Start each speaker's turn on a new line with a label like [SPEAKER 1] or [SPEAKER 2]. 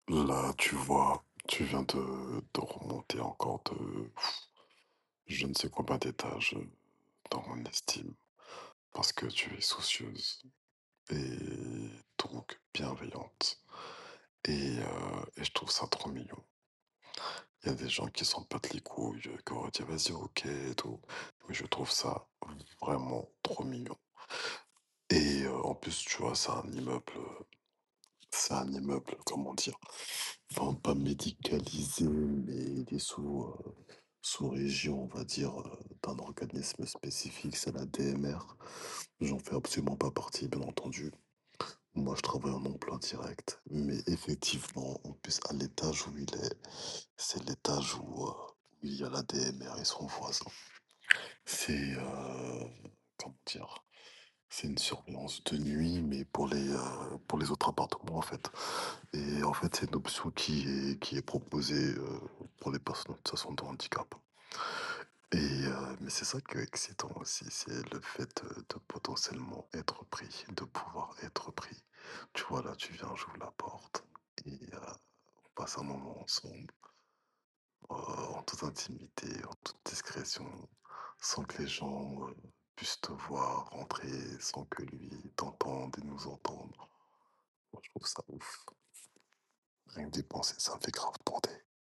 [SPEAKER 1] Là, tu vois, tu viens de remonter encore de je ne sais combien d'étages dans mon estime, parce que tu es soucieuse et donc bienveillante. Et je trouve ça trop mignon. Il y a des gens qui s'en battent les couilles, qui vont dire vas-y, ok, et tout. Mais je trouve ça vraiment trop mignon. En plus, tu vois, c'est un immeuble, comment dire, enfin, pas médicalisé, mais il est sous région, on va dire, d'un organisme spécifique, c'est la DMR. J'en fais absolument pas partie, bien entendu. Moi, je travaille en emploi direct, mais effectivement, en plus, à l'étage où il est, c'est l'étage où il y a la DMR et son voisin. C'est, comment dire, c'est une surveillance de nuit, mais pour les autres appartements, en fait. Et en fait, c'est une option qui est proposée pour les personnes en situation de handicap. Mais c'est ça qui est excitant aussi, c'est le fait de potentiellement être pris, de pouvoir être pris. Tu vois, là, tu viens, j'ouvre la porte et on passe un moment ensemble, en toute intimité, en toute discrétion, sans que les gens puissent te voir rentrer, sans que lui t'entende et nous entende. Moi, je trouve ça ouf. Rien que d'y penser, ça me fait grave bander.